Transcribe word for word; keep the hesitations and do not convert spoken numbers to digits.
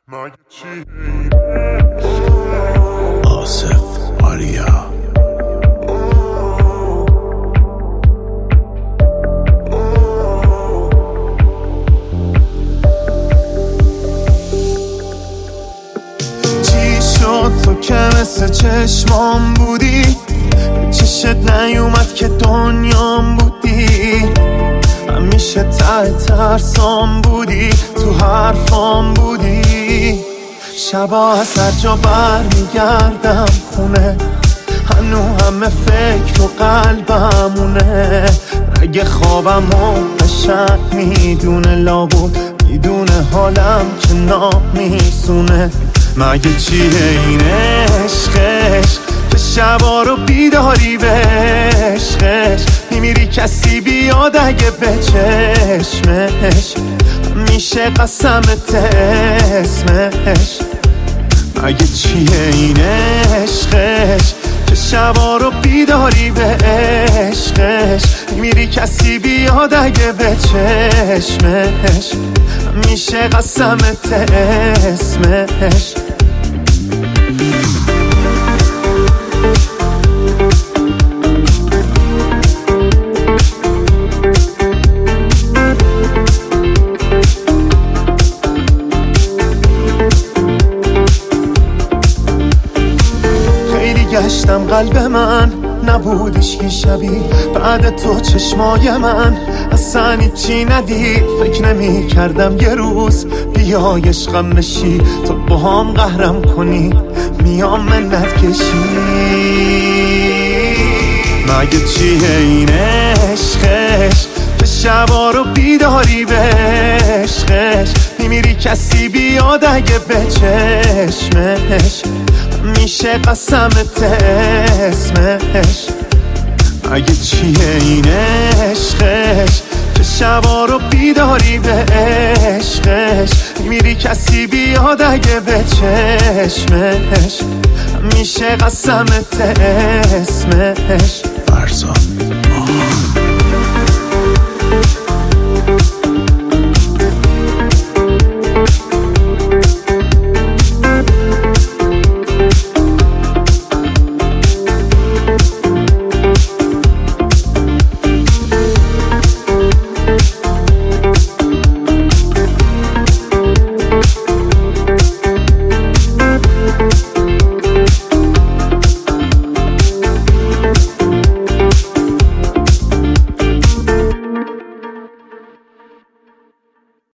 مگه چی آصف آریا چی شد تو که مثل چشمام بودی، چشت نیومد که دنیام بودی، همیشه ته ترسام بودی، تو حرفام بودی. شبا از هر جا بر میگردم خونه، هنو همه فکر و قلبمونه. اگه خوابم و قشنگ میدونه، لابود میدونه حالم که نامیسونه. مگه چیه این عشقش که شبا رو بیداری به عشقش میمیری کسی بیاد اگه به چشمش میشه قسمت اسمش. مگه چیه این عشقش که شبا رو بیداری به عشقش میمیری کسی بیاد اگه به چشمش میشه قسمت اسمش. گشتم قلب من نبودش که شبیه بعد تو چشمای من اصلا چی ندید. فکر نمی کردم یه روز بیای عشقم بشی، تو با هم قهرم کنی میام منت کشی. مگه چیه این عشقش که شبا رو بیداری به عشقش میمیری کسی بیاد اگه به چشمش میشه قسمت اسمش. مگه چیه این عشقش که شبا رو بیداری به عشقش میری کسی بیاد اگه به چشمش میشه قسمت اسمش. فرزان